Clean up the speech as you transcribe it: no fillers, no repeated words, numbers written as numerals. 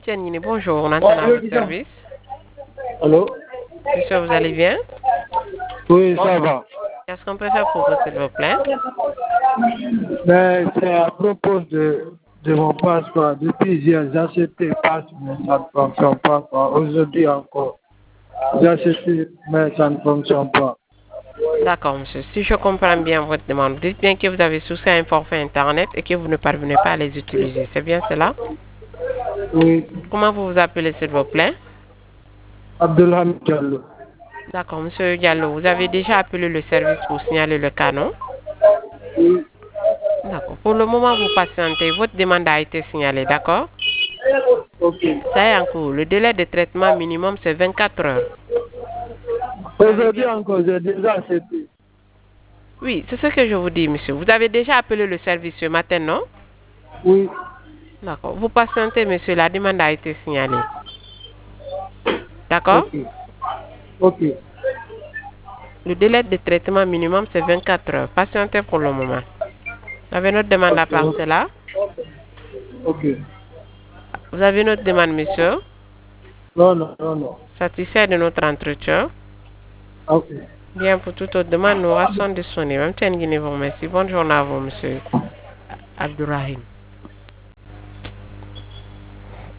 Tiens, bonjour, on attend à votre service. Allô? Monsieur, vous allez bien? Oui, ça va. Qu'est-ce qu'on peut faire pour vous, s'il vous plaît? Mais c'est à propos de mon passeport. Depuis hier, j'ai acheté le passeport, mais ça ne fonctionne pas. Aujourd'hui encore, j'ai acheté, mais ça ne fonctionne pas. D'accord, monsieur. Si je comprends bien votre demande, dites bien que vous avez souscrit à un forfait Internet et que vous ne parvenez pas à les utiliser. C'est bien cela? Oui, Comment vous vous appelez, s'il vous plaît? Abdelhamid Diallo. D'accord, monsieur Diallo, vous avez déjà appelé le service pour signaler le cas, non? Oui, D'accord. Pour le moment, vous patientez. Votre demande a été signalée, d'accord? ok. Ça est en cours. Le délai de traitement minimum, c'est 24 heures. Vous avez Aujourd'hui bien... encore, j'ai déjà acheté. Oui, c'est ce que je vous dis, monsieur. Vous avez déjà appelé le service ce matin, non? Oui, D'accord. Vous patientez, monsieur. La demande a été signalée. D'accord? ok. Ok, Le délai de traitement minimum, c'est 24 heures. Patientez pour le moment. Vous avez notre demande à ok, part cela? ok. Vous avez notre demande, monsieur? Non, non, non, non. Satisfait de notre entretien? Ok. Bien, pour toute autre demande, nous restons disponibles. Même si vous remercie. Bonne journée à vous, monsieur Abdourahim.